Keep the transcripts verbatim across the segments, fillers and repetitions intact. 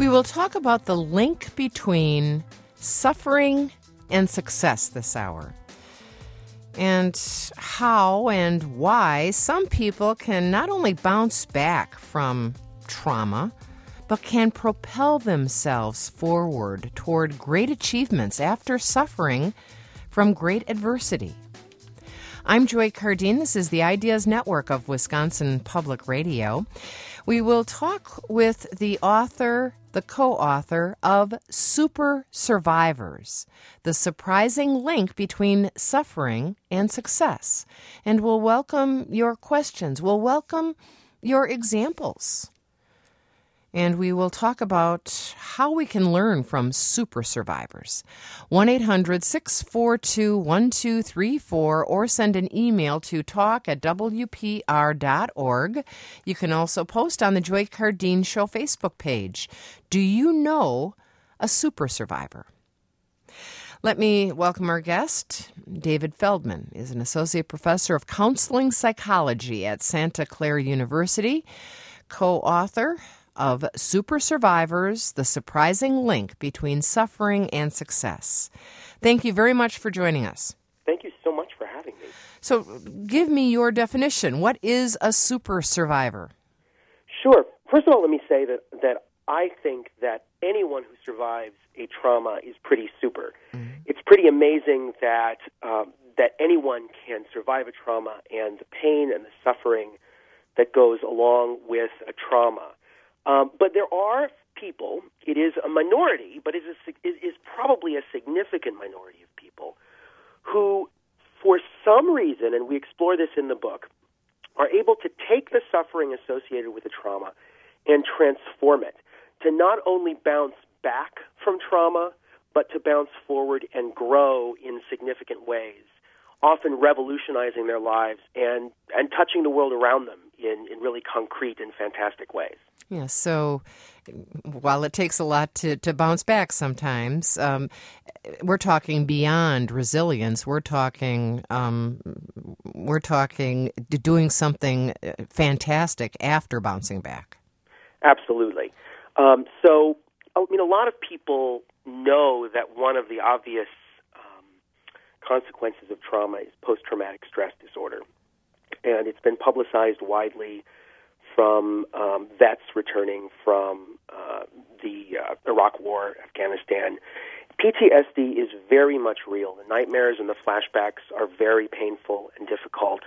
We will talk about the link between suffering and success this hour, and how and why some people can not only bounce back from trauma, but can propel themselves forward toward great achievements after suffering from great adversity. I'm Joy Cardine. This is the Ideas Network of Wisconsin Public Radio. We will talk with the author, the co-author of Super Survivors, the surprising link between suffering and success. And we'll welcome your questions. We'll welcome your examples. And we will talk about how we can learn from super survivors. one eight hundred six four two one two three four or send an email to talk at w p r dot org. You can also post on the Joy Cardine Show Facebook page. Do you know a super survivor? Let me welcome our guest. David Feldman is an associate professor of counseling psychology at Santa Clara University, co-author of Super Survivors, the surprising link between suffering and success. Thank you very much for joining us. Thank you so much for having me. So give me your definition. What is a super survivor? Sure. First of all, let me say that, that I think that anyone who survives a trauma is pretty super. Mm-hmm. It's pretty amazing that um, that anyone can survive a trauma and the pain and the suffering that goes along with a trauma. Um, but there are people, it is a minority, but it is, a, it is probably a significant minority of people who, for some reason, and we explore this in the book, are able to take the suffering associated with the trauma and transform it, to not only bounce back from trauma, but to bounce forward and grow in significant ways, often revolutionizing their lives and, and touching the world around them in, in really concrete and fantastic ways. Yeah, so while it takes a lot to, to bounce back sometimes, um, we're talking beyond resilience. We're talking um, we're talking doing something fantastic after bouncing back. Absolutely. Um, so, I mean, a lot of people know that one of the obvious um, consequences of trauma is post-traumatic stress disorder, and it's been publicized widely from um, vets returning from uh, the uh, Iraq War, Afghanistan. P T S D is very much real. The nightmares and the flashbacks are very painful and difficult,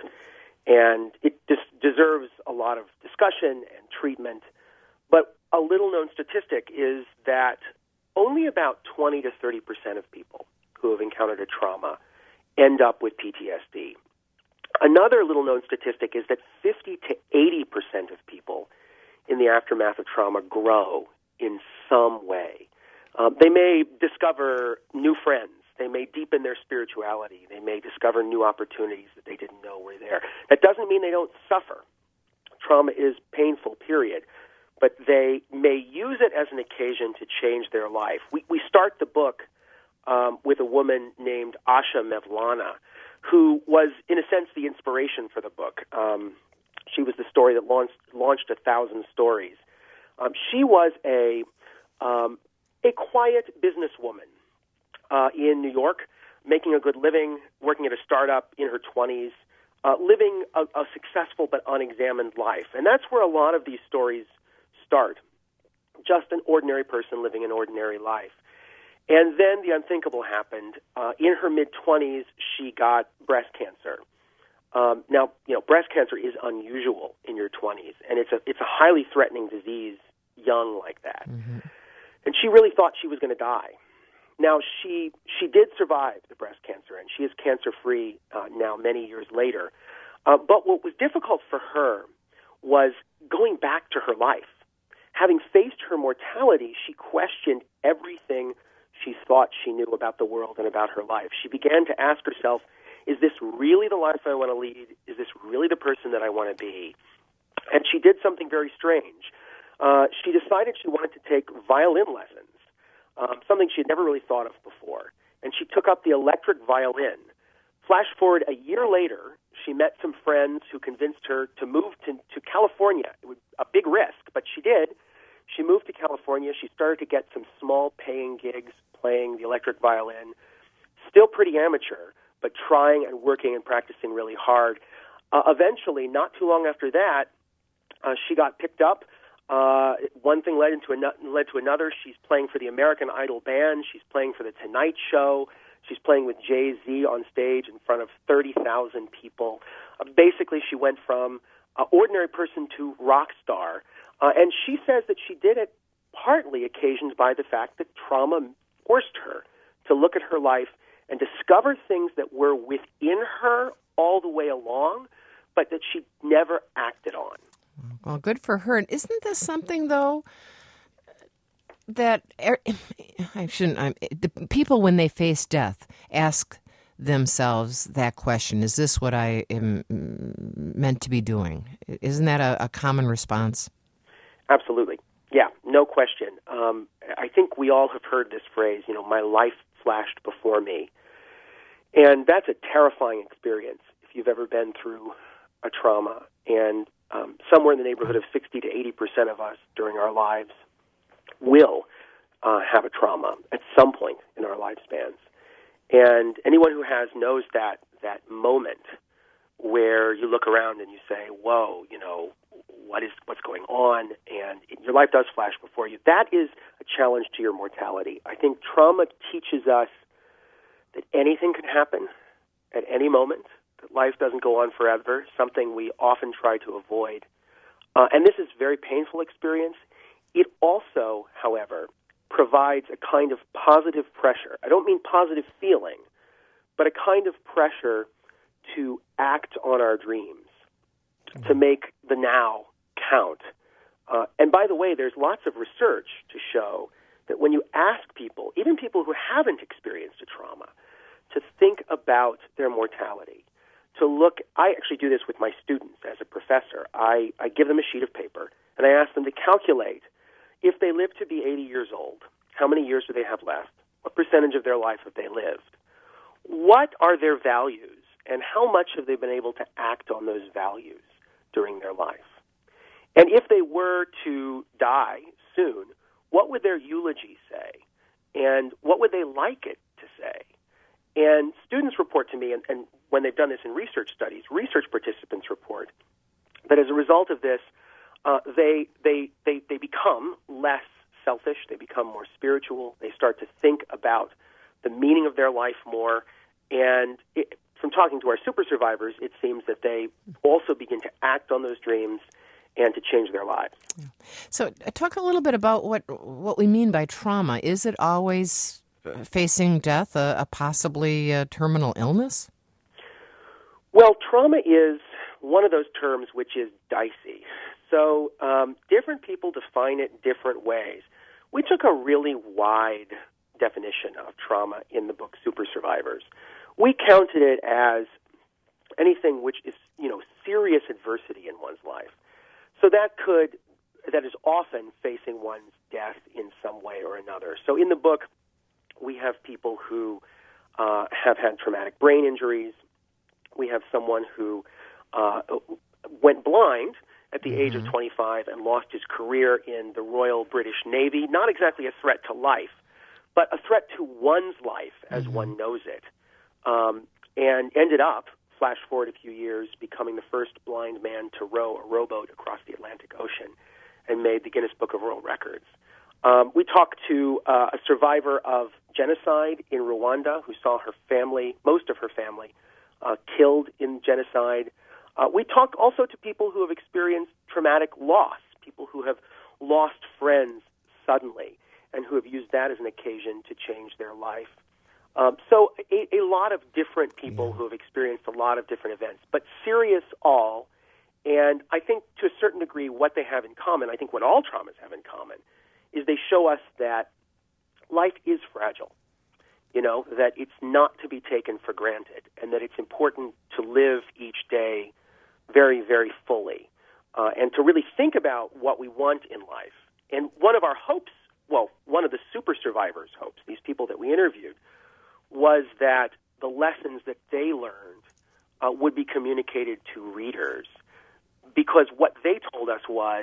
and it des- deserves a lot of discussion and treatment. But a little-known statistic is that only about twenty to thirty percent of people who have encountered a trauma end up with P T S D. Another little-known statistic is that fifty to eighty percent of people in the aftermath of trauma grow in some way. Um, they may discover new friends. They may deepen their spirituality. They may discover new opportunities that they didn't know were there. That doesn't mean they don't suffer. Trauma is painful, period. But they may use it as an occasion to change their life. We, we start the book um, with a woman named Asha Mevlana, who was, in a sense, the inspiration for the book. Um, she was the story that launched, launched a thousand stories. Um, she was a um, a quiet businesswoman uh, in New York, making a good living, working at a startup in her twenties, uh, living a, a successful but unexamined life. And that's where a lot of these stories start. Just an ordinary person living an ordinary life. And then the unthinkable happened. Uh, in her mid-twenties, she got breast cancer. Um, now, you know, breast cancer is unusual in your twenties, and it's a it's a highly threatening disease young like that. Mm-hmm. And she really thought she was going to die. Now, she she did survive the breast cancer, and she is cancer-free uh, now many years later. Uh, but what was difficult for her was going back to her life. Having faced her mortality, she questioned everything she thought she knew about the world and about her life. She began to ask herself, is this really the life I want to lead? Is this really the person that I want to be? And she did something very strange. Uh, she decided she wanted to take violin lessons, um, something she had never really thought of before. And she took up the electric violin. Flash forward a year later, she met some friends who convinced her to move to, to California. It was a big risk, but she did. she moved to California. She started to get some small paying gigs playing the electric violin. Still pretty amateur, but trying and working and practicing really hard. Uh, eventually, not too long after that, uh, she got picked up. Uh, one thing led into an- led to another. She's playing for the American Idol band. She's playing for the Tonight Show. She's playing with Jay-Z on stage in front of thirty thousand people. Uh, basically, she went from uh, ordinary person to rock star. Uh, and she says that she did it partly occasioned by the fact that trauma forced her to look at her life and discover things that were within her all the way along, but that she never acted on. Well, good for her. And isn't this something, though, that I shouldn't, I'm, the people, when they face death, ask themselves that question: is this what I am meant to be doing? Isn't that a, a common response? Absolutely. Yeah, no question. Um, I think we all have heard this phrase, you know, my life flashed before me. And that's a terrifying experience if you've ever been through a trauma. And um, somewhere in the neighborhood of sixty to eighty percent of us during our lives will uh, have a trauma at some point in our lifespans. And anyone who has knows that that moment where you look around and you say, whoa, you know, what is what's going on, and your life does flash before you. That is a challenge to your mortality. I think trauma teaches us that anything can happen at any moment, that life doesn't go on forever, something we often try to avoid. Uh, and this is a very painful experience. It also, however, provides a kind of positive pressure. I don't mean positive feeling, but a kind of pressure to act on our dreams, to make the now count. Uh, and by the way, there's lots of research to show that when you ask people, even people who haven't experienced a trauma, to think about their mortality, to look, I actually do this with my students as a professor. I, I give them a sheet of paper, and I ask them to calculate, if they live to be eighty years old, how many years do they have left? What percentage of their life have they lived? What are their values, and how much have they been able to act on those values during their life? And if they were to die soon, what would their eulogy say? And what would they like it to say? And students report to me, and, and when they've done this in research studies, research participants report that as a result of this, uh, they, they, they, they become less selfish, they become more spiritual, they start to think about the meaning of their life more, and it, from talking to our super survivors, it seems that they also begin to act on those dreams and to change their lives. Yeah. So talk a little bit about what what we mean by trauma. Is it always facing death, a, a possibly a terminal illness? Well, trauma is one of those terms which is dicey. So um, different people define it different ways. We took a really wide definition of trauma in the book Super Survivors. We counted it as anything which is, you know, serious adversity in one's life. So that could, that is often facing one's death in some way or another. So in the book, we have people who uh, have had traumatic brain injuries. We have someone who uh, went blind at the mm-hmm. age of twenty-five and lost his career in the Royal British Navy. Not exactly a threat to life, but a threat to one's life as mm-hmm. one knows it. Um, and ended up, flash forward a few years, becoming the first blind man to row a rowboat across the Atlantic Ocean and made the Guinness Book of World Records. Um, we talked to uh, a survivor of genocide in Rwanda who saw her family, most of her family, uh, killed in genocide. Uh, we talked also to people who have experienced traumatic loss, people who have lost friends suddenly and who have used that as an occasion to change their life. Um, so a, a lot of different people yeah. who have experienced a lot of different events, but serious all. And I think to a certain degree what they have in common, I think what all traumas have in common, is they show us that life is fragile, you know, that it's not to be taken for granted, and that it's important to live each day very, very fully, uh, and to really think about what we want in life. And one of our hopes, well, one of the super survivors' hopes, these people that we interviewed, was that the lessons that they learned uh, would be communicated to readers, because what they told us was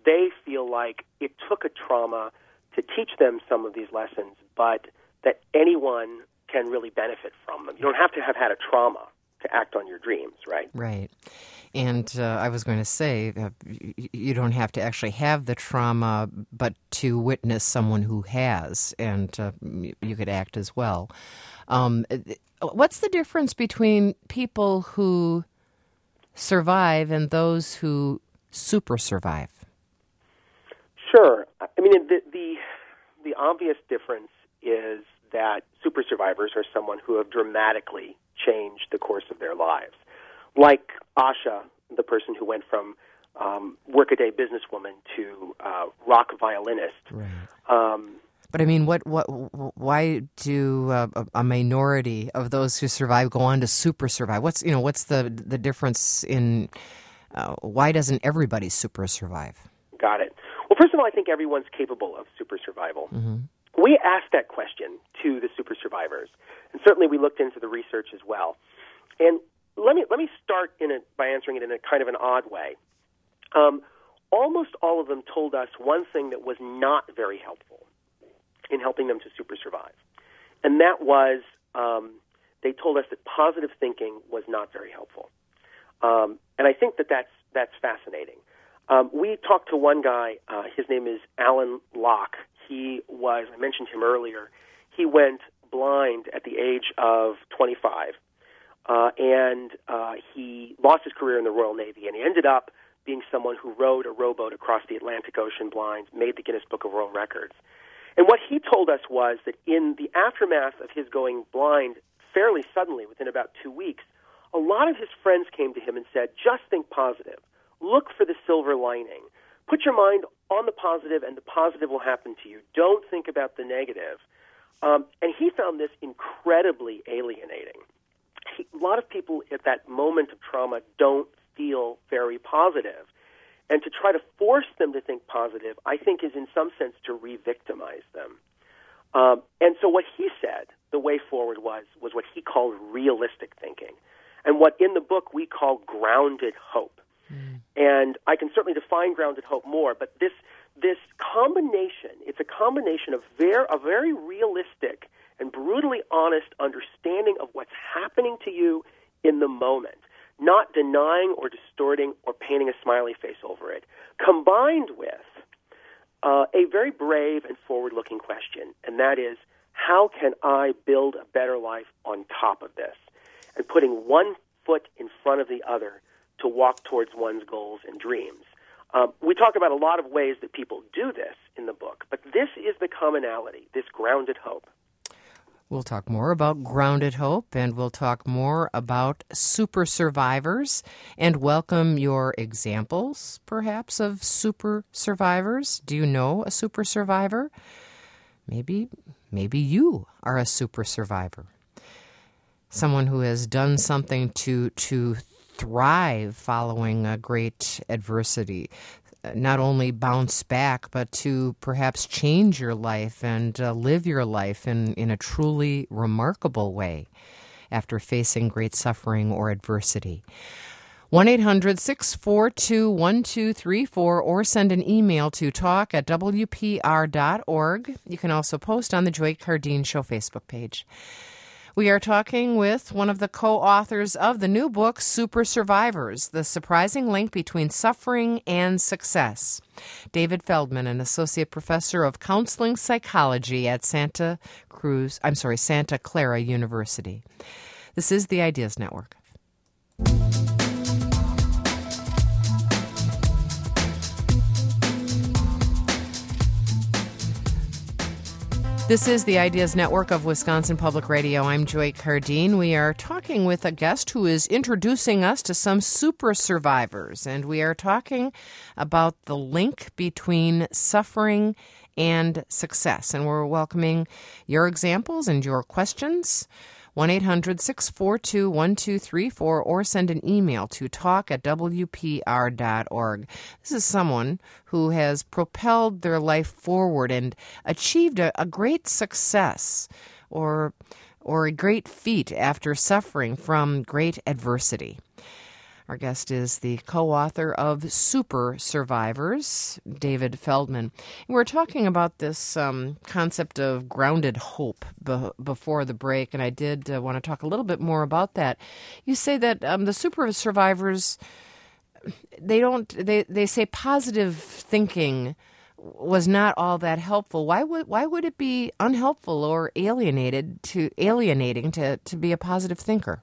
they feel like it took a trauma to teach them some of these lessons, but that anyone can really benefit from them. You don't have to have had a trauma to act on your dreams, right? Right. And uh, I was going to say, uh, you don't have to actually have the trauma, but to witness someone who has, and uh, you could act as well. Um, what's the difference between people who survive and those who super survive? Sure. I mean, the the, the obvious difference is that super survivors are someone who have dramatically changed the course of their lives. Like Asha, the person who went from um, workaday businesswoman to uh, rock violinist. Right. Um, but I mean, what, what, why do uh, a minority of those who survive go on to super survive? What's, you know, what's the the difference in uh, why doesn't everybody super survive? Got it. Well, first of all, I think everyone's capable of super survival. Mm-hmm. We asked that question to the super survivors, and certainly we looked into the research as well. And let me let me start in a, by answering it in a kind of an odd way. Um, almost all of them told us one thing that was not very helpful in helping them to super survive, and that was um, they told us that positive thinking was not very helpful. Um, and I think that that's that's fascinating. Um, we talked to one guy. Uh, his name is Alan Locke. He was, I mentioned him earlier, he went blind at the age of twenty-five, uh, and uh, he lost his career in the Royal Navy, and he ended up being someone who rowed a rowboat across the Atlantic Ocean blind, made the Guinness Book of World Records. And what he told us was that in the aftermath of his going blind fairly suddenly, within about two weeks, a lot of his friends came to him and said, just think positive. Look for the silver lining. Put your mind on the positive, and the positive will happen to you. Don't think about the negative. Um, and he found this incredibly alienating. He, a lot of people at that moment of trauma don't feel very positive. And to try to force them to think positive, I think, is in some sense to re-victimize them. Um, and so what he said, the way forward was, was what he called realistic thinking, and what in the book we call grounded hope. Mm. And I can certainly define grounded hope more, but this this combination, it's a combination of ver- a very realistic and brutally honest understanding of what's happening to you in the moment, not denying or distorting or painting a smiley face over it, combined with uh, a very brave and forward-looking question, and that is, how can I build a better life on top of this? And putting one foot in front of the other to walk towards one's goals and dreams. Um, we talk about a lot of ways that people do this in the book, but this is the commonality, this grounded hope. We'll talk more about grounded hope, and we'll talk more about super survivors, and welcome your examples, perhaps, of super survivors. Do you know a super survivor? Maybe, maybe you are a super survivor. Someone who has done something to to thrive following a great adversity, not only bounce back, but to perhaps change your life and uh, live your life in, in a truly remarkable way after facing great suffering or adversity. one eight hundred six four two one two three four or send an email to talk at w p r dot org. You can also post on the Joy Cardeen Show Facebook page. We are talking with one of the co-authors of the new book, Super Survivors, The Surprising Link Between Suffering and Success. David Feldman, an associate professor of counseling psychology at Santa Cruz, I'm sorry, Santa Clara University. This is the Ideas Network. This is the Ideas Network of Wisconsin Public Radio. I'm Joy Cardeen. We are talking with a guest who is introducing us to some super survivors, and we are talking about the link between suffering and success. And we're welcoming your examples and your questions. one eight hundred six four two one two three four or send an email to talk at w p r dot org. This is someone who has propelled their life forward and achieved a, a great success or, or a great feat after suffering from great adversity. Our guest is the co-author of Super Survivors, David Feldman. And we're talking about this um, concept of grounded hope be- before the break, and I did uh, want to talk a little bit more about that. You say that um, the Super Survivors, they don't, they, they say positive thinking was not all that helpful. Why would why would it be unhelpful or alienated to alienating to, to be a positive thinker?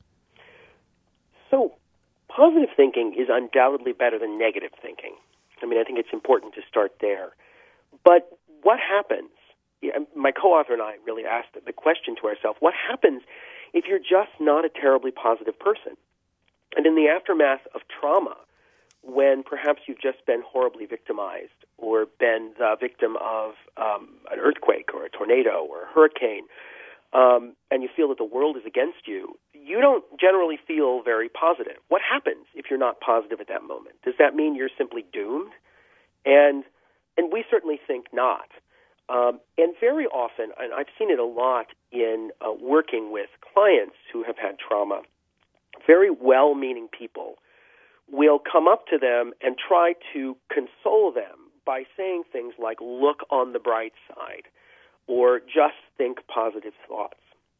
So, positive thinking is undoubtedly better than negative thinking. I mean, I think it's important to start there. But what happens? My co-author and I really asked the question to ourselves: what happens if you're just not a terribly positive person? And in the aftermath of trauma, when perhaps you've just been horribly victimized or been the victim of um, an earthquake or a tornado or a hurricane, um, and you feel that the world is against you, you don't generally feel very positive. What happens if you're not positive at that moment? Does that mean you're simply doomed? And and we certainly think not. Um, and very often, and I've seen it a lot in uh, working with clients who have had trauma, very well-meaning people will come up to them and try to console them by saying things like, look on the bright side, or just think positive thoughts.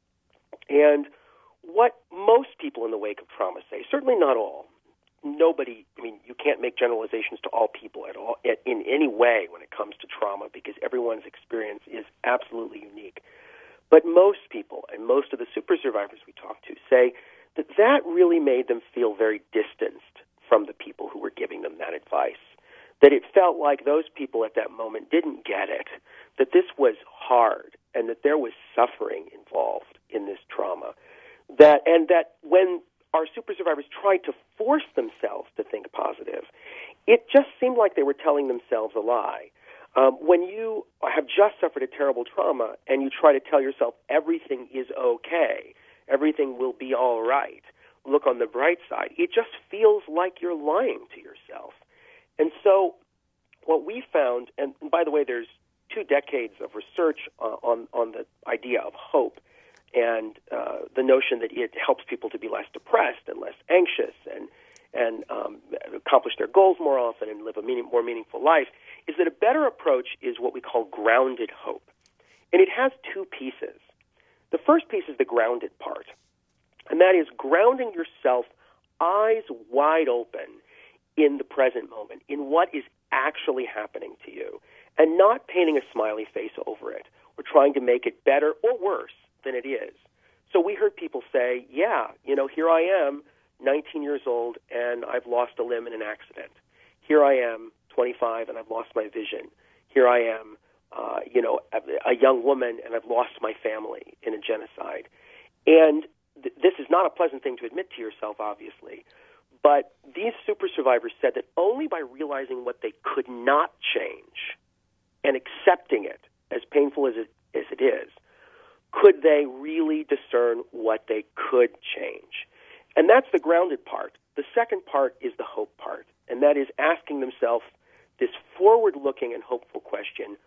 And what most people in the wake of trauma say, certainly not all, nobody, I mean, you can't make generalizations to all people at all in any way when it comes to trauma, because everyone's experience is absolutely unique. But most people, and most of the super survivors we talk to, say that that really made them feel very distanced from the people who were giving them that advice, that it felt like those people at that moment didn't get it, that this was hard, and that there was suffering involved in this trauma, that and that when our super survivors tried to force themselves to think positive, it just seemed like they were telling themselves a lie. Um, when you have just suffered a terrible trauma and you try to tell yourself everything is okay, everything will be all right, look on the bright side, it just feels like you're lying to yourself. And so what we found, and by the way, there's two decades of research uh, on, on the idea of hope and uh, the notion that it helps people to be less depressed and less anxious and, and um, accomplish their goals more often and live a meaning, more meaningful life, is that a better approach is what we call grounded hope. And it has two pieces. The first piece is the grounded part. And that is grounding yourself eyes wide open in the present moment, in what is actually happening to you, and not painting a smiley face over it or trying to make it better or worse than it is. So we heard people say, yeah, you know, here I am, nineteen years old, and I've lost a limb in an accident. Here I am, twenty-five, and I've lost my vision. Here I am, uh, you know, a, a young woman, and I've lost my family in a genocide. And this is not a pleasant thing to admit to yourself, obviously, but these super survivors said that only by realizing what they could not change and accepting it, as painful as it, as it is, could they really discern what they could change. And that's the grounded part. The second part is the hope part, and that is asking themselves this forward-looking and hopeful question: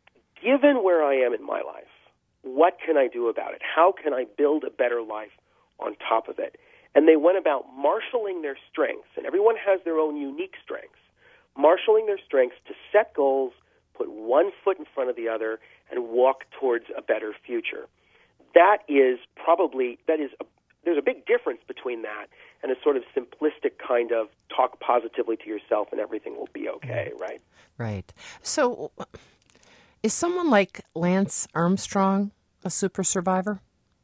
given where I am in my life, what can I do about it? How can I build a better life on top of it? And they went about marshaling their strengths, and everyone has their own unique strengths, marshaling their strengths to set goals, put one foot in front of the other, and walk towards a better future. That is probably, that is, a, there's a big difference between that and a sort of simplistic kind of talk positively to yourself and everything will be okay, right? Right. So is someone like Lance Armstrong a super survivor?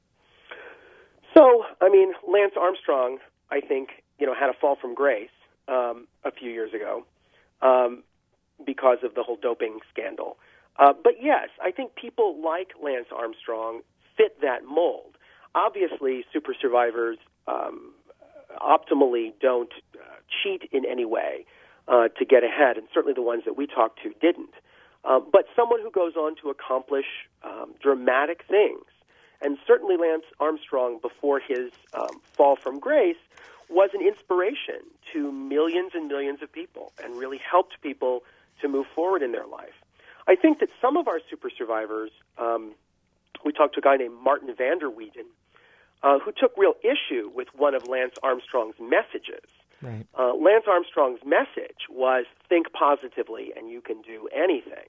So, I mean, Lance Armstrong, I think, you know, had a fall from grace um, a few years ago um, because of the whole doping scandal. Uh, but yes, I think people like Lance Armstrong fit that mold. Obviously, super survivors um, optimally don't uh, cheat in any way uh, to get ahead, and certainly the ones that we talked to didn't. Uh, but someone who goes on to accomplish um, dramatic things. And certainly Lance Armstrong, before his um, fall from grace, was an inspiration to millions and millions of people and really helped people to move forward in their life. I think that some of our super survivors, um, we talked to a guy named Martin Vander Weeden, uh, who took real issue with one of Lance Armstrong's messages. Right. Uh, Lance Armstrong's message was think positively and you can do anything.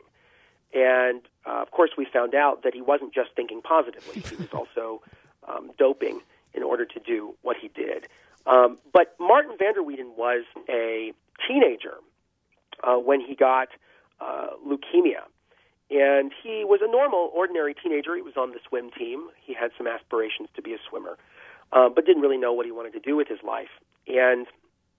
And, uh, of course, we found out that he wasn't just thinking positively. He was also um, doping in order to do what he did. Um, but Martin van der Weijden was a teenager uh, when he got uh, leukemia. And he was a normal, ordinary teenager. He was on the swim team. He had some aspirations to be a swimmer, uh, but didn't really know what he wanted to do with his life. And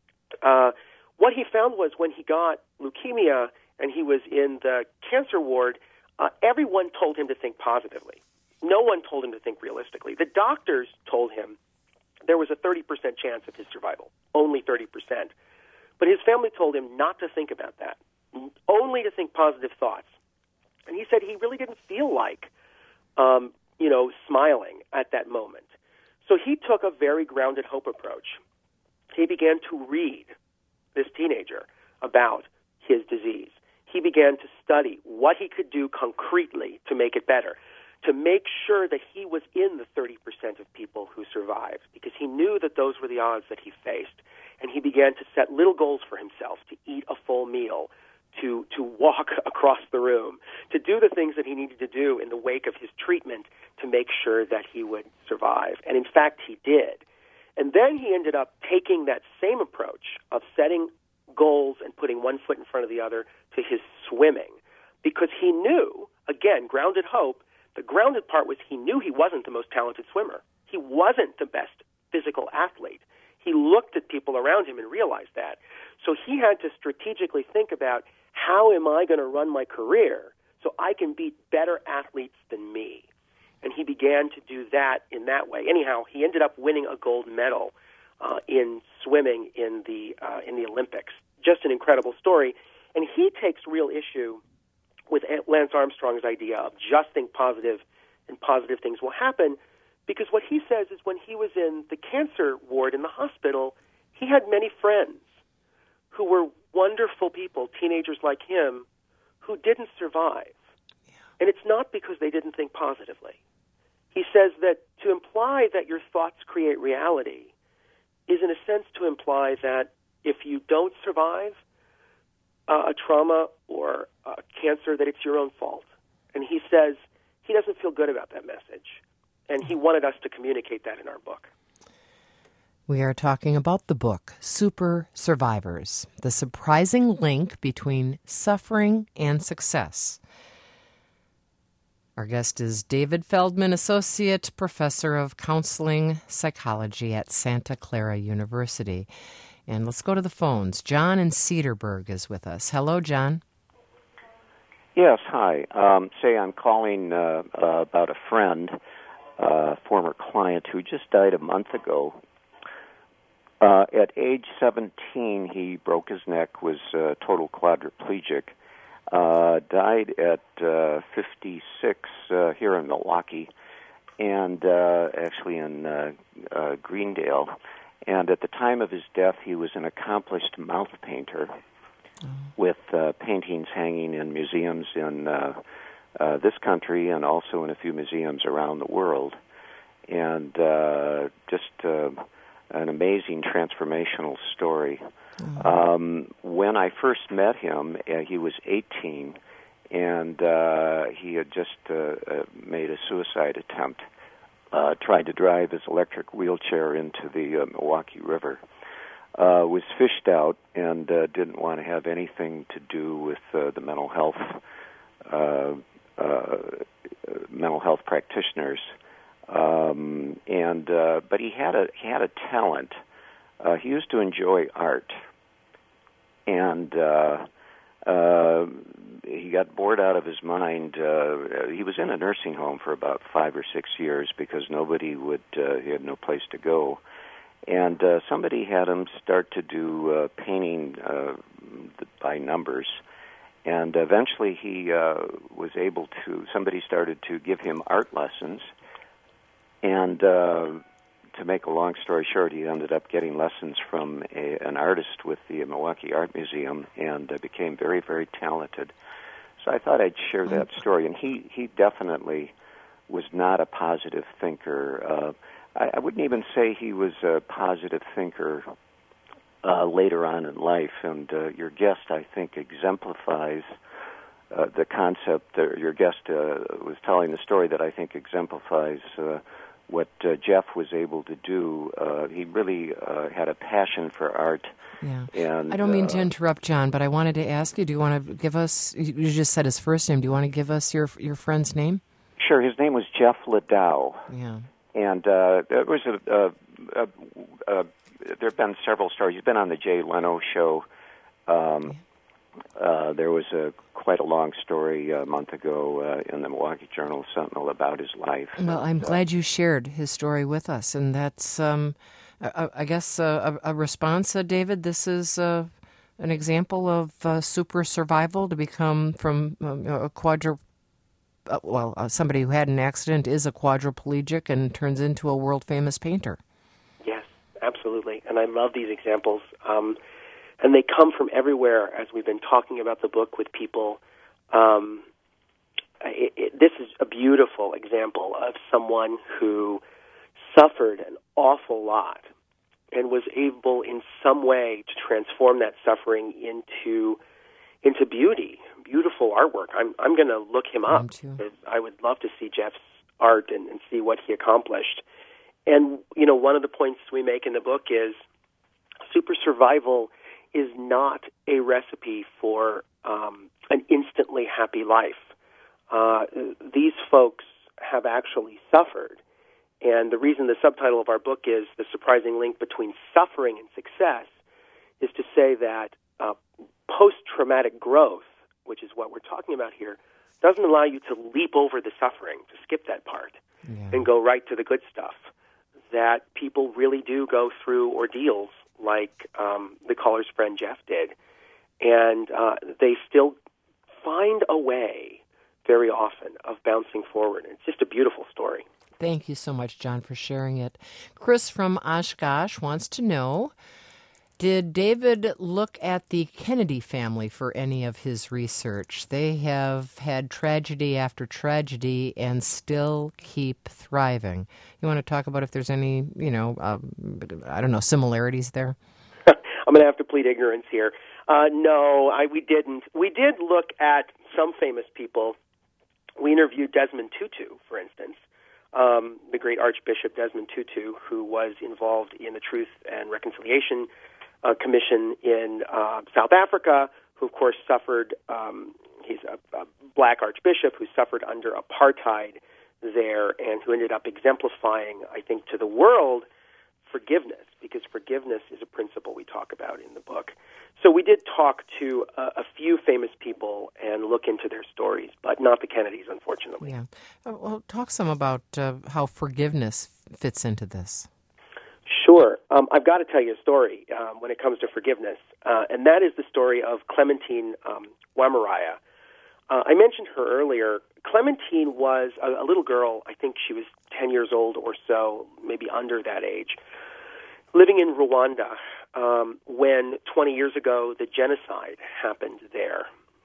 uh, what he found was when he got leukemia and he was in the cancer ward, uh, everyone told him to think positively. No one told him to think realistically. The doctors told him there was a thirty percent chance of his survival, only thirty percent. But his family told him not to think about that, only to think positive thoughts. And he said he really didn't feel like, um, you know, smiling at that moment. So he took a very grounded hope approach. He began to read, this teenager, about his disease. He began to study what he could do concretely to make it better, to make sure that he was in the thirty percent of people who survived, because he knew that those were the odds that he faced. And he began to set little goals for himself, to eat a full meal, to, to walk across the room, to do the things that he needed to do in the wake of his treatment to make sure that he would survive. And in fact, he did. And then he ended up taking that same approach of setting goals and putting one foot in front of the other to his swimming, because he knew, again, grounded hope, the grounded part was he knew he wasn't the most talented swimmer. He wasn't the best physical athlete. He looked at people around him and realized that. So he had to strategically think about, how am I going to run my career so I can beat better athletes than me? And he began to do that in that way. Anyhow, he ended up winning a gold medal uh, in swimming in the uh, in the Olympics. Just an incredible story. And he takes real issue with Lance Armstrong's idea of just think positive and positive things will happen, because what he says is when he was in the cancer ward in the hospital, he had many friends who were wonderful people, teenagers like him, who didn't survive. Yeah. And it's not because they didn't think positively. He says that to imply that your thoughts create reality is in a sense to imply that if you don't survive uh, a trauma or uh, cancer, that it's your own fault. And he says he doesn't feel good about that message. And he wanted us to communicate that in our book. We are talking about the book, Super Survivors, the surprising link between suffering and success. Our guest is David Feldman, Associate Professor of Counseling Psychology at Santa Clara University. And let's go to the phones. John in Cedarburg is with us. Hello, John. Yes, hi. Um, say I'm calling uh, uh, about a friend, a uh, former client who just died a month ago. Uh, at age seventeen, he broke his neck, was uh, total quadriplegic, uh, died at uh, fifty-six uh, here in Milwaukee, and uh, actually in uh, uh, Greendale. And at the time of his death, he was an accomplished mouth painter mm. with uh, paintings hanging in museums in uh, uh, this country and also in a few museums around the world. And uh, just uh, an amazing transformational story. Mm. Um, when I first met him, uh, he was eighteen, and uh, he had just uh, uh, made a suicide attempt. Uh, tried to drive his electric wheelchair into the uh, Milwaukee River, uh, was fished out, and uh, didn't want to have anything to do with uh, the mental health uh, uh, mental health practitioners. Um, and uh, but he had a he had a talent. Uh, he used to enjoy art, and uh, uh, he got bored out of his mind. Uh, he was in a nursing home for about five or six years because nobody would, uh, he had no place to go. And uh, somebody had him start to do uh, painting uh, by numbers. And eventually he uh, was able to, somebody started to give him art lessons. And uh, to make a long story short, he ended up getting lessons from a, an artist with the Milwaukee Art Museum and uh, became very, very talented. So I thought I'd share that story. And he, he definitely was not a positive thinker. Uh, I, I wouldn't even say he was a positive thinker uh, later on in life. And uh, your guest, I think, exemplifies uh, the concept. Uh, your guest uh, was telling the story that I think exemplifies uh, what uh, Jeff was able to do. Uh, he really uh, had a passion for art. Yeah. And, I don't mean uh, to interrupt, John, but I wanted to ask you, do you want to give us, you just said his first name, do you want to give us your your friend's name? Sure. His name was Jeff Ladow. Yeah. And uh, it was a, a, a, a, there have been several stories. He's been on the Jay Leno show. Um, uh, there was a quite a long story a month ago uh, in the Milwaukee Journal Sentinel about his life. Well, I'm and, uh, glad you shared his story with us, and that's, um, I, I guess, uh, a, a response, uh, David. This is uh, an example of uh, super survival to become from um, a quadru. Uh, well, uh, somebody who had an accident is a quadriplegic and turns into a world-famous painter. Yes, absolutely. And I love these examples. Um, and they come from everywhere as we've been talking about the book with people. Um, it, it, this is a beautiful example of someone who suffered an awful lot and was able in some way to transform that suffering into into beauty, beautiful artwork. I'm I'm going to look him up. I would love to see Jeff's art and, and see what he accomplished. And, you know, one of the points we make in the book is super survival is not a recipe for um, an instantly happy life. Uh, these folks have actually suffered. And the reason the subtitle of our book is The Surprising Link Between Suffering and Success is to say that uh, post-traumatic growth, which is what we're talking about here, doesn't allow you to leap over the suffering, to skip that part, yeah. and go right to the good stuff. That people really do go through ordeals like um, the caller's friend Jeff did, and uh, they still find a way very often of bouncing forward. It's just a beautiful story. Thank you so much, John, for sharing it. Chris from Oshkosh wants to know, did David look at the Kennedy family for any of his research? They have had tragedy after tragedy and still keep thriving. You want to talk about if there's any, you know, uh, I don't know, similarities there? I'm going to have to plead ignorance here. Uh, no, I, we didn't. We did look at some famous people. We interviewed Desmond Tutu, for instance, um, the great Archbishop Desmond Tutu, who was involved in the Truth and Reconciliation Uh, commission in uh, South Africa, who, of course, suffered, um, he's a, a black archbishop who suffered under apartheid there and who ended up exemplifying, I think, to the world forgiveness, because forgiveness is a principle we talk about in the book. So we did talk to a, a few famous people and look into their stories, but not the Kennedys, unfortunately. Yeah. Well, talk some about uh, how forgiveness fits into this. Sure. Um, I've got to tell you a story um, when it comes to forgiveness, uh, and that is the story of Clementine um, Wamaraya. Uh, I mentioned her earlier. Clementine was a, a little girl, I think she was ten years old or so, maybe under that age, living in Rwanda um, when twenty years ago the genocide happened there.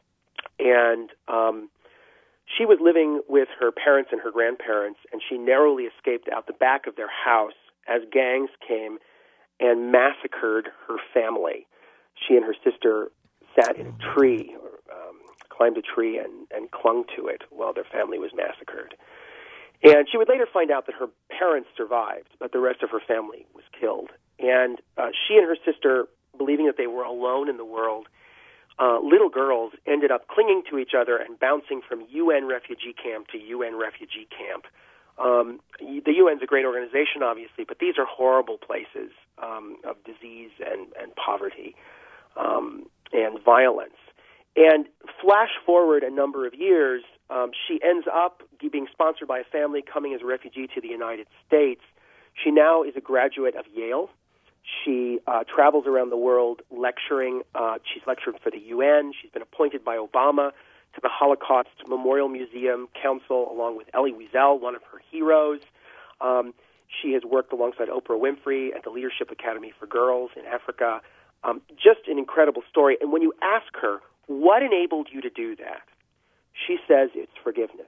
And um, she was living with her parents and her grandparents, and she narrowly escaped out the back of their house as gangs came and massacred her family. She and her sister sat in a tree, or um, climbed a tree and, and clung to it while their family was massacred. And she would later find out that her parents survived, but the rest of her family was killed. And uh, she and her sister, believing that they were alone in the world, uh, little girls ended up clinging to each other and bouncing from U N refugee camp to U N refugee camp. Um, the U N's a great organization, obviously, but these are horrible places um, of disease and, and poverty um, and violence. And flash forward a number of years, um, she ends up being sponsored by a family coming as a refugee to the United States. She now is a graduate of Yale. She uh, travels around the world lecturing. Uh, she's lectured for the U N. She's been appointed by Obama to the Holocaust Memorial Museum Council, along with Elie Wiesel, one of her heroes. Um, she has worked alongside Oprah Winfrey at the Leadership Academy for Girls in Africa. Um, just an incredible story. And when you ask her, what enabled you to do that? She says it's forgiveness.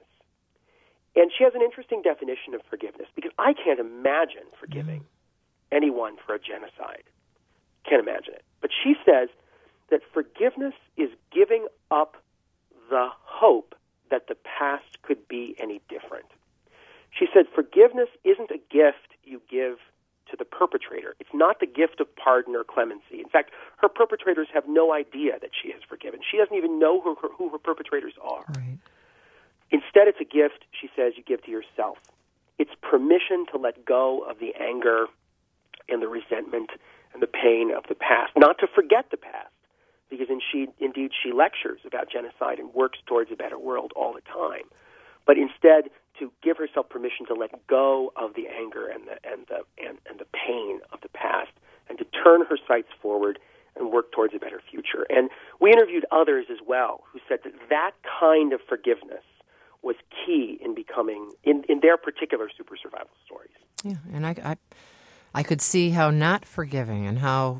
And she has an interesting definition of forgiveness, because I can't imagine forgiving mm. anyone for a genocide. can't imagine it. But she says that forgiveness is giving up the hope that the past could be any different. She said forgiveness isn't a gift you give to the perpetrator. It's not the gift of pardon or clemency. In fact, her perpetrators have no idea that she has forgiven. She doesn't even know who her, who her perpetrators are. Right. Instead, it's a gift, she says, you give to yourself. It's permission to let go of the anger and the resentment and the pain of the past, not to forget the past, because in she, indeed she lectures about genocide and works towards a better world all the time, but instead to give herself permission to let go of the anger and the and the and, and the pain of the past, and to turn her sights forward and work towards a better future. And we interviewed others as well who said that that kind of forgiveness was key in becoming, in, in their particular super survival stories. Yeah, and I, I, I could see how not forgiving and how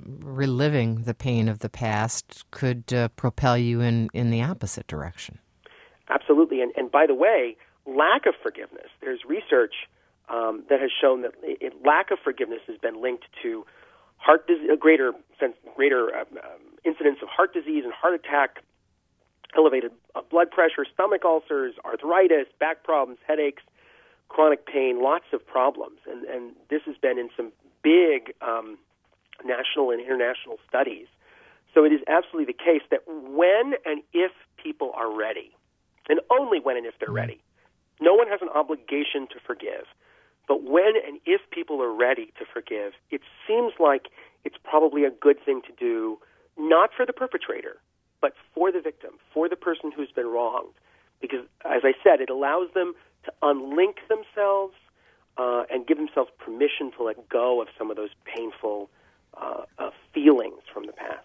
reliving the pain of the past could uh, propel you in, in the opposite direction. Absolutely. And, and by the way, lack of forgiveness, there's research um, that has shown that it, lack of forgiveness has been linked to heart disease, a greater, sense, greater uh, um, incidence of heart disease and heart attack, elevated uh, blood pressure, stomach ulcers, arthritis, back problems, headaches, chronic pain, lots of problems. And, and this has been in some big um, national and international studies. So it is absolutely the case that when and if people are ready, and only when and if they're ready, no one has an obligation to forgive. But when and if people are ready to forgive, it seems like it's probably a good thing to do, not for the perpetrator, but for the victim, for the person who's been wronged. Because, as I said, it allows them to unlink themselves uh, and give themselves permission to let go of some of those painful uh, uh, feelings from the past.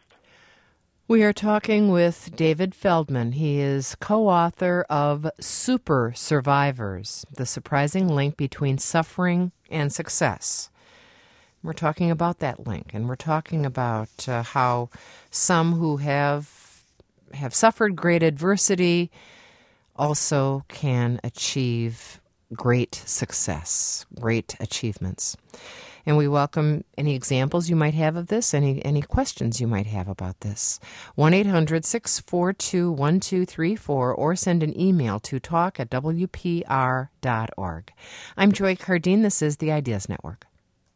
We are talking with David Feldman. He is co-author of Super Survivors, The Surprising Link Between Suffering and Success. We're talking about that link, and we're talking about uh, how some who have have suffered great adversity also can achieve great success, great achievements. And we welcome any examples you might have of this, any any questions you might have about this. one eight hundred six four two one two three four or send an email to talk at w p r dot org. I'm Joy Cardine. This is the Ideas Network.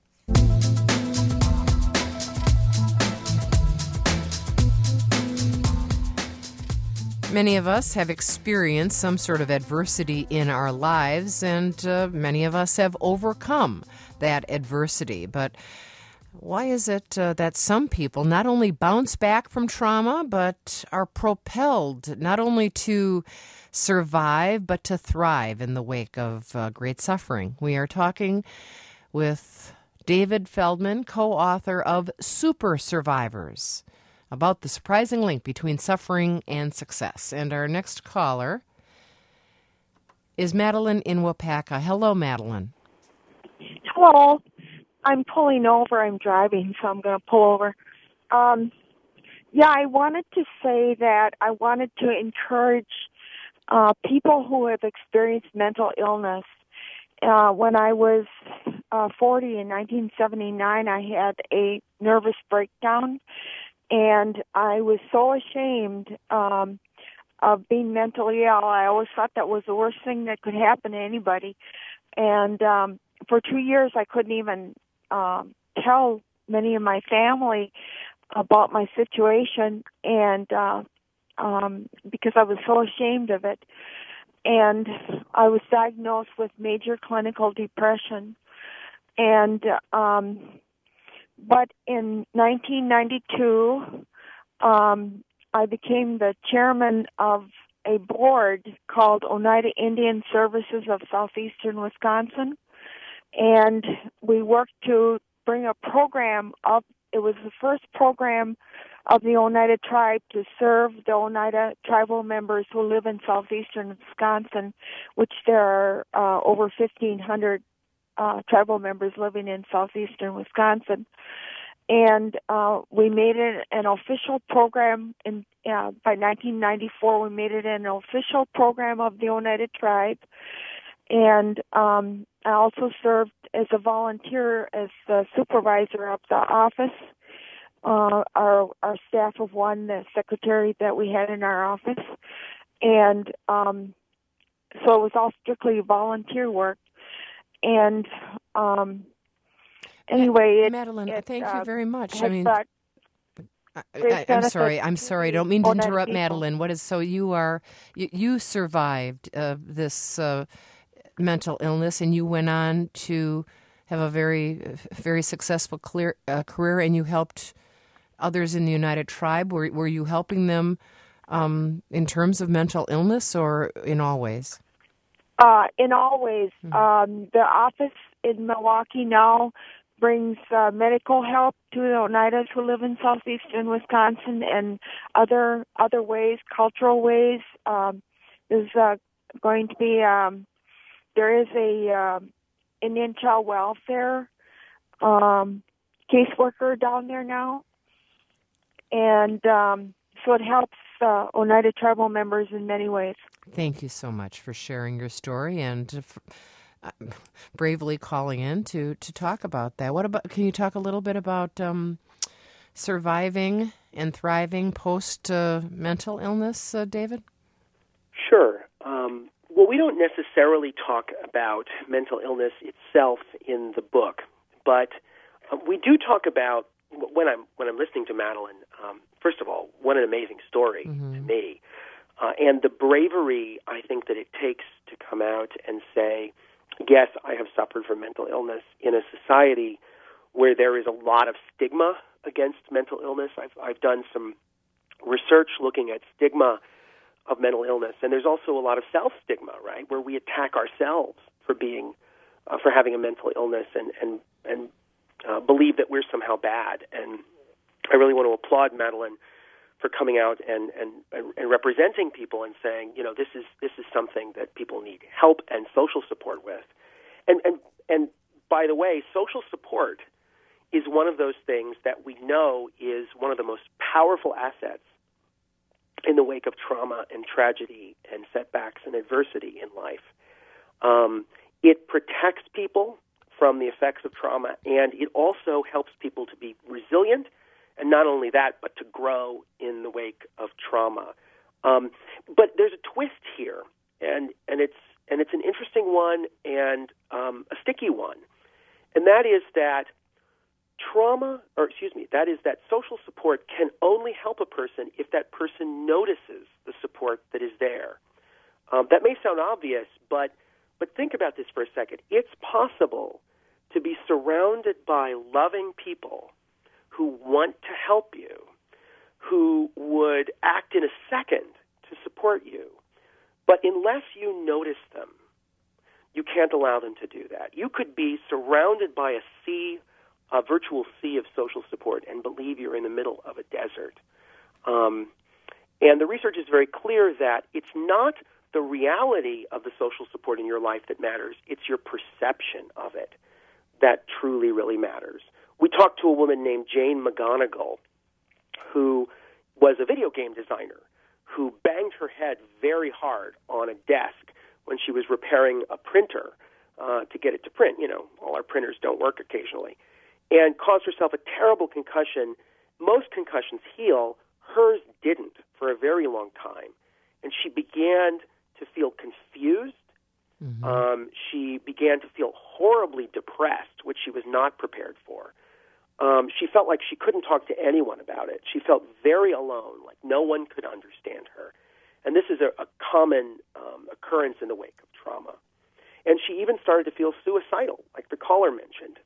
Many of us have experienced some sort of adversity in our lives, and uh, many of us have overcome that adversity. But why is it uh, that some people not only bounce back from trauma, but are propelled not only to survive, but to thrive in the wake of uh, great suffering? We are talking with David Feldman, co-author of Super Survivors, about the surprising link between suffering and success. And our next caller is Madeline in Wapaka. Hello, Madeline. Hello. I'm pulling over. I'm driving, so I'm going to pull over. Um, yeah, I wanted to say that I wanted to encourage uh, people who have experienced mental illness. Uh, when I was uh, forty in nineteen seventy-nine, I had a nervous breakdown. And I was so ashamed um, of being mentally ill. I always thought that was the worst thing that could happen to anybody. And um, for two years, I couldn't even um, tell many of my family about my situation, and uh, um, because I was so ashamed of it. And I was diagnosed with major clinical depression. And um But in nineteen ninety-two, um, I became the chairman of a board called Oneida Indian Services of Southeastern Wisconsin, and we worked to bring a program up. It was the first program of the Oneida tribe to serve the Oneida tribal members who live in southeastern Wisconsin, which there are uh, over fifteen hundred Uh, tribal members living in southeastern Wisconsin. And uh, we made it an official program. In uh, by nineteen ninety-four, we made it an official program of the Oneida tribe. And um, I also served as a volunteer as the supervisor of the office uh, our our staff of one, the secretary that we had in our office, and um, so it was all strictly volunteer work. And um, anyway, it, Madeline, it, thank uh, you very much. has I mean, brought I, great I, I'm benefits sorry. I'm to sorry. I the don't mean to Oneida interrupt, people. Madeline. What is so? You are you, you survived uh, this uh, mental illness, and you went on to have a very, very successful clear, uh, career, and you helped others in the United Tribe. Were were you helping them um, in terms of mental illness, or in all ways? Uh, in all ways, Hmm. um, the office in Milwaukee now brings uh, medical help to the Oneidas who live in southeastern Wisconsin, and other other ways, cultural ways. Um, there's uh, going to be um, there is a um, Indian child welfare um, caseworker down there now, and um, so it helps uh, Oneida tribal members in many ways. Thank you so much for sharing your story and for, uh, bravely calling in to, to talk about that. What about? Can you talk a little bit about um, surviving and thriving post uh, mental illness, uh, David? Sure. Um, well, we don't necessarily talk about mental illness itself in the book, but uh, we do talk about when I'm when I'm listening to Madeline. Um, first of all, what an amazing story mm-hmm. to me. Uh, and the bravery, I think, that it takes to come out and say, yes, I have suffered from mental illness in a society where there is a lot of stigma against mental illness. I've, I've done some research looking at stigma of mental illness, and there's also a lot of self-stigma, right, where we attack ourselves for being, uh, for having a mental illness and, and, and uh, believe that we're somehow bad. And I really want to applaud Madeline for coming out and, and, and representing people and saying, you know, this is this is something that people need help and social support with. And and and by the way, social support is one of those things that we know is one of the most powerful assets in the wake of trauma and tragedy and setbacks and adversity in life. Um, it protects people from the effects of trauma, and it also helps people to be resilient. And not only that, but to grow in the wake of trauma. Um, but there's a twist here, and, and it's and it's an interesting one and um, a sticky one, and that is that trauma, or excuse me, that is that social support can only help a person if that person notices the support that is there. Um, that may sound obvious, but but think about this for a second. It's possible to be surrounded by loving people who want to help you, who would act in a second to support you. But unless you notice them, you can't allow them to do that. You could be surrounded by a sea, a virtual sea of social support, and believe you're in the middle of a desert. Um, and the research is very clear that it's not the reality of the social support in your life that matters. It's your perception of it that truly, really matters. We talked to a woman named Jane McGonigal, who was a video game designer, who banged her head very hard on a desk when she was repairing a printer uh, to get it to print. You know, all our printers don't work occasionally. And caused herself a terrible concussion. Most concussions heal. Hers didn't for a very long time. And she began to feel confused. Mm-hmm. Um, she began to feel horribly depressed, which she was not prepared for. Um, she felt like she couldn't talk to anyone about it. She felt very alone, like no one could understand her. And this is a, a common um, occurrence in the wake of trauma. And she even started to feel suicidal, like the caller mentioned.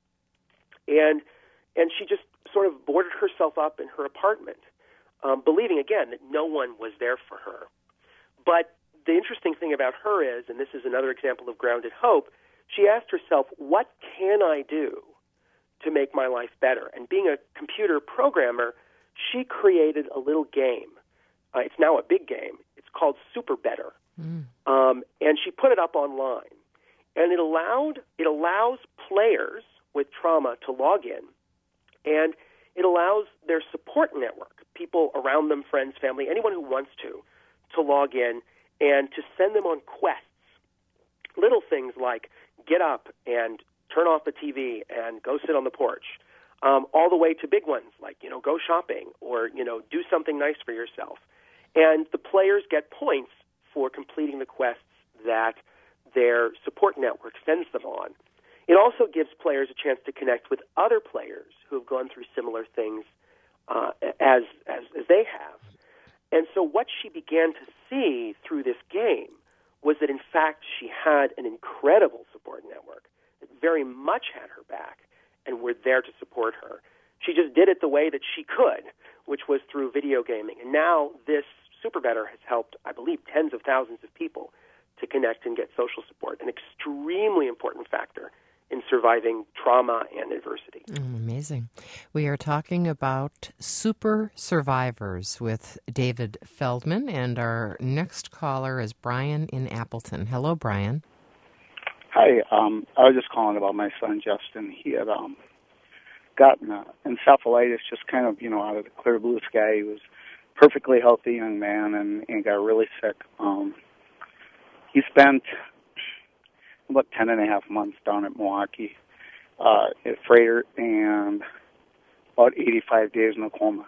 And and she just sort of boarded herself up in her apartment, um, believing, again, that no one was there for her. But the interesting thing about her is, and this is another example of grounded hope, she asked herself, what can I do to make my life better? And being a computer programmer, she created a little game. Uh, it's now a big game. It's called Super Better. Mm. Um, and she put it up online. And it allowed it allows players with trauma to log in, and it allows their support network, people around them, friends, family, anyone who wants to, to log in and to send them on quests. Little things like get up and turn off the T V and go sit on the porch. um, all the way to big ones like, you know, go shopping or, you know, do something nice for yourself. And the players get points for completing the quests that their support network sends them on. It also gives players a chance to connect with other players who have gone through similar things uh, as, as as they have. And so what she began to see through this game was that, in fact, she had an incredible support network that very much had her back and were there to support her. She just did it the way that she could, which was through video gaming. And now this Super Better has helped, I believe, tens of thousands of people to connect and get social support, an extremely important factor in surviving trauma and adversity. Mm, amazing. We are talking about Super Survivors with David Feldman, and our next caller is Brian in Appleton. Hello, Brian. Hi. Um, I was just calling about my son, Justin. He had um, gotten uh, encephalitis just kind of, you know, out of the clear blue sky. He was a perfectly healthy young man and, and got really sick. Um, he spent about ten and a half months down at Milwaukee uh, at Freighter and about eighty-five days in a coma.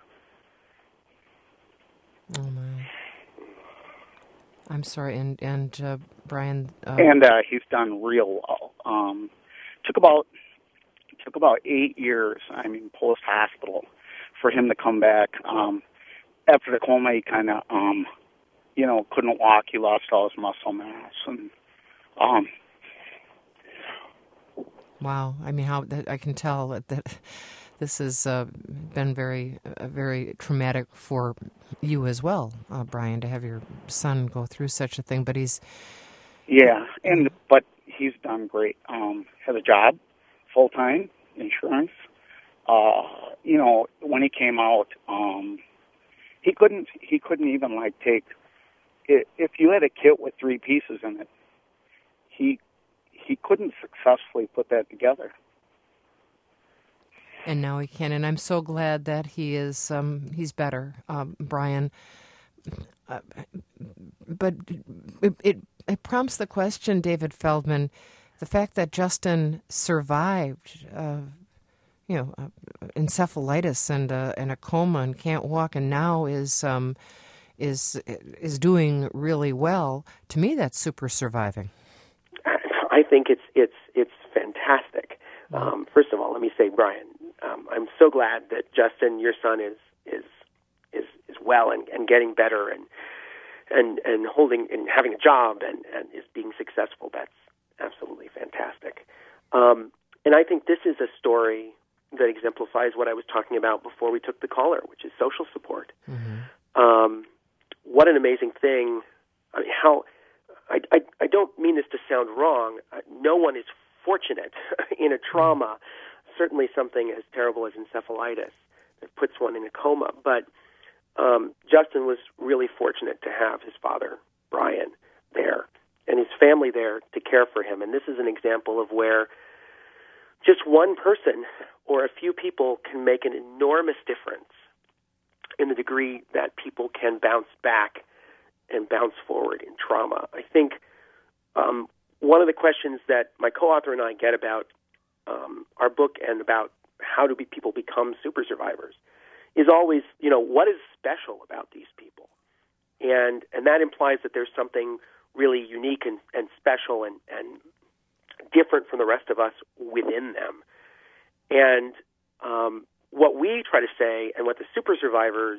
Oh, my. I'm sorry. And, and uh, Brian... Uh... And uh, he's done real well. Um, took about took about eight years, I mean, post-hospital, for him to come back. Um, after the coma, he kind of, um, you know, couldn't walk. He lost all his muscle mass. And... Um, Wow, I mean, how that, I can tell that, that this has uh, been very, uh, very traumatic for you as well, uh, Brian, to have your son go through such a thing. But he's yeah, and but he's done great. Um, has a job, full time, insurance. Uh, you know, when he came out, um, he couldn't he couldn't even like take if you had a kit with three pieces in it. He he couldn't successfully put that together. And now he can, and I'm so glad that he is. Um, he's better, um, Brian. Uh, but it, it it prompts the question, David Feldman, the fact that Justin survived, uh, you know, uh, encephalitis and uh, and a coma and can't walk, and now is um, is is doing really well. To me, that's super surviving. I think it's it's it's fantastic. Um, first of all, let me say, Brian, um, I'm so glad that Justin, your son, is is is, is well and, and getting better and and and holding and having a job and, and is being successful. That's absolutely fantastic. Um, and I think this is a story that exemplifies what I was talking about before we took the caller, which is social support. Mm-hmm. Um, what an amazing thing! I mean, how. I, I, I don't mean this to sound wrong. Uh, no one is fortunate in a trauma, certainly something as terrible as encephalitis that puts one in a coma. But um, Justin was really fortunate to have his father, Brian, there, and his family there to care for him. And this is an example of where just one person or a few people can make an enormous difference in the degree that people can bounce back and bounce forward in trauma. I think um, one of the questions that my co-author and I get about um, our book and about how do people become super survivors is always, you know, what is special about these people? And and that implies that there's something really unique and, and special and, and different from the rest of us within them. And um, what we try to say and what the super survivors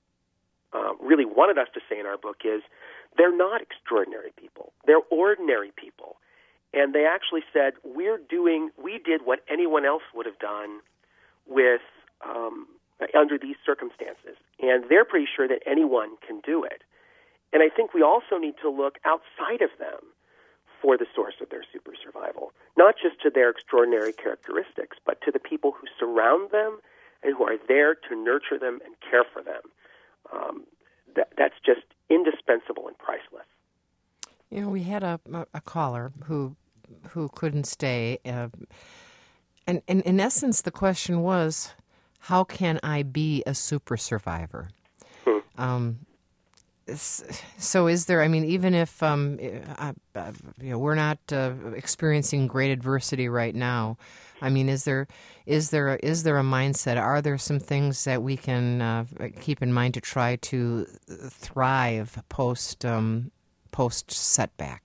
Uh, really wanted us to say in our book is they're not extraordinary people. They're ordinary people. And they actually said, we're doing, we did what anyone else would have done with, um, under these circumstances. And they're pretty sure that anyone can do it. And I think we also need to look outside of them for the source of their super survival, not just to their extraordinary characteristics, but to the people who surround them and who are there to nurture them and care for them. Um, that, that's just indispensable and priceless. You know, we had a, a, a caller who who couldn't stay, uh, and, and in essence, the question was, how can I be a super survivor? Hmm. Um, So is there, I mean, even if um, uh, uh, you know, we're not uh, experiencing great adversity right now, I mean, is there is there a, is there a mindset? Are there some things that we can uh, keep in mind to try to thrive post um, post setback?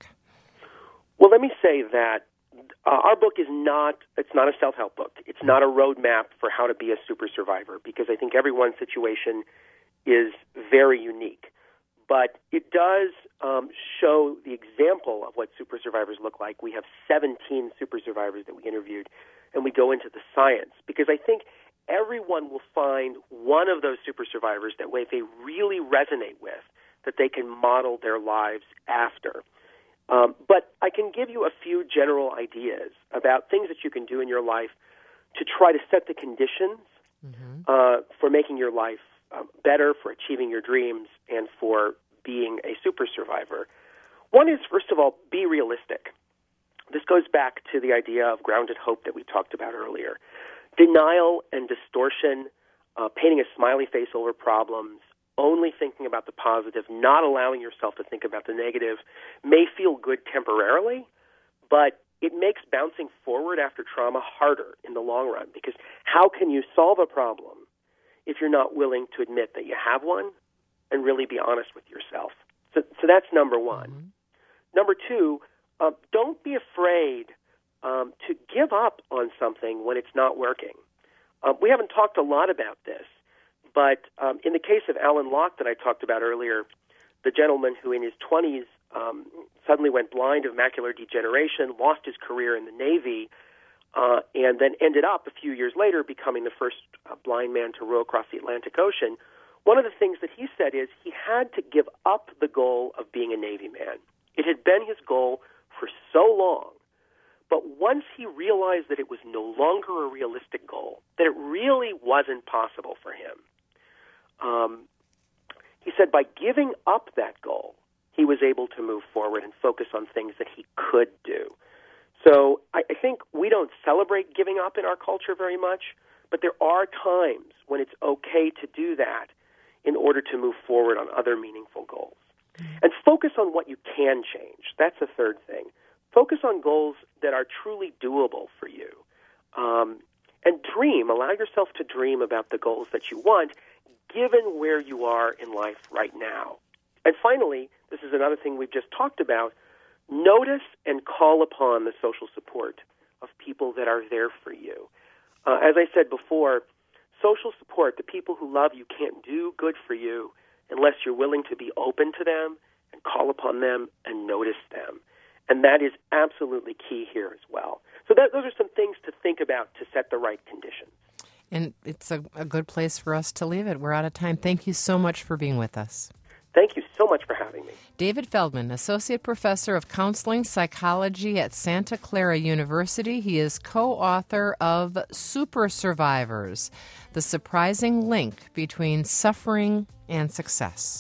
Well, let me say that uh, our book is not, it's not a self-help book. It's not a roadmap for how to be a super survivor, because I think everyone's situation is very unique. But it does um, show the example of what super survivors look like. We have seventeen super survivors that we interviewed, and we go into the science, because I think everyone will find one of those super survivors that way they really resonate with, that they can model their lives after. Um, but I can give you a few general ideas about things that you can do in your life to try to set the conditions mm-hmm. uh, for making your life um, better, for achieving your dreams, and for being a super survivor. One is, first of all, be realistic. This goes back to the idea of grounded hope that we talked about earlier. Denial and distortion, uh, painting a smiley face over problems, only thinking about the positive, not allowing yourself to think about the negative, may feel good temporarily, but it makes bouncing forward after trauma harder in the long run, because how can you solve a problem if you're not willing to admit that you have one and really be honest with yourself? So, so that's number one. Mm-hmm. Number two, uh, don't be afraid um, to give up on something when it's not working. Uh, we haven't talked a lot about this, but um, in the case of Alan Locke that I talked about earlier, the gentleman who in his twenties um, suddenly went blind of macular degeneration, lost his career in the Navy, uh, and then ended up a few years later becoming the first uh, blind man to row across the Atlantic Ocean. One of the things that he said is he had to give up the goal of being a Navy man. It had been his goal for so long, but once he realized that it was no longer a realistic goal, that it really wasn't possible for him, um, he said by giving up that goal, he was able to move forward and focus on things that he could do. So I, I think we don't celebrate giving up in our culture very much, but there are times when it's okay to do that in order to move forward on other meaningful goals. And focus on what you can change. That's the third thing. Focus on goals that are truly doable for you. Um, and dream. Allow yourself to dream about the goals that you want, given where you are in life right now. And finally, this is another thing we've just talked about, notice and call upon the social support of people that are there for you. Uh, as I said before, social support, the people who love you, can't do good for you unless you're willing to be open to them and call upon them and notice them. And that is absolutely key here as well. So that, those are some things to think about to set the right conditions. And it's a, a good place for us to leave it. We're out of time. Thank you so much for being with us. Thank you so much for having me. David Feldman, Associate Professor of Counseling Psychology at Santa Clara University. He is co-author of Super Survivors, The Surprising Link Between Suffering and Success.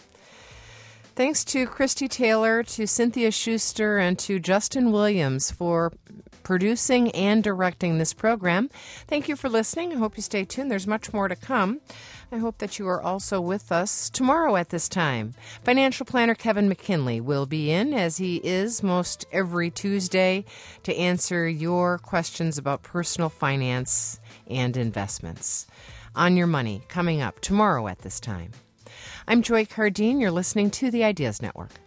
Thanks to Christy Taylor, to Cynthia Schuster, and to Justin Williams for producing and directing this program. Thank you for listening. I hope you stay tuned. There's much more to come. I hope that you are also with us tomorrow at this time. Financial planner Kevin McKinley will be in, as he is most every Tuesday, to answer your questions about personal finance and investments. On Your Money, coming up tomorrow at this time. I'm Joy Cardine. You're listening to the Ideas Network.